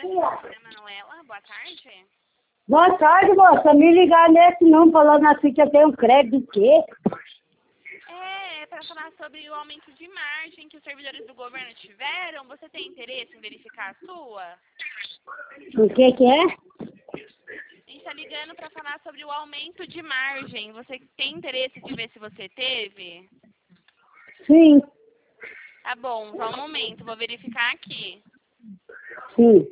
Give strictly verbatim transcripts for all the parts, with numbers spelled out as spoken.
Manuela, boa tarde. Boa tarde, moça. Me ligar nesse não, falando assim que eu tenho crédito de quê? É, é para falar sobre o aumento de margem que os servidores do governo tiveram. Você tem interesse em verificar a sua? O que que é? A gente está ligando para falar sobre o aumento de margem. Você tem interesse de ver se você teve? Sim, Tá bom, só um momento, vou verificar aqui. sim.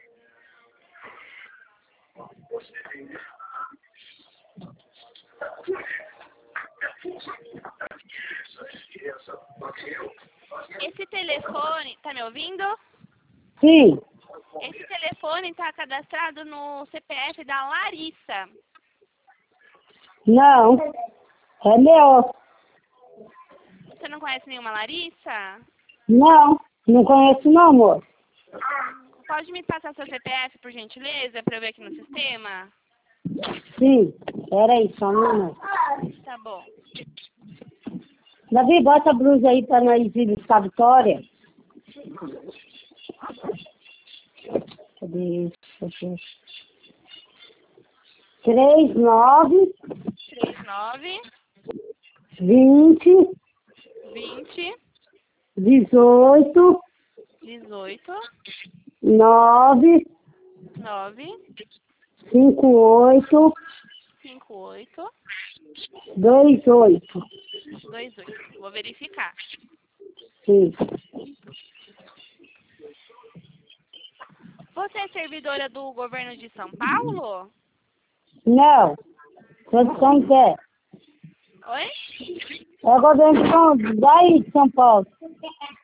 Esse telefone, tá me ouvindo? Sim. Esse telefone está cadastrado no C P F da Larissa. Não. É meu. Você não conhece nenhuma Larissa? Não. Não conheço não, amor. Pode me passar seu C P F, por gentileza, para eu ver aqui no sistema? Sim. Peraí, só um minuto. Tá bom. Davi, bota a blusa aí pra nós ir buscar a Vitória. Cadê isso? Três, nove, três nove, vinte, vinte, dezoito, dezoito, nove, nove, cinco, oito, cinco oito, dois, oito. dois oito. Vou verificar. Sim. Você é servidora do governo de São Paulo? Não. São que é? Oi? É o governo de São, daí de São Paulo.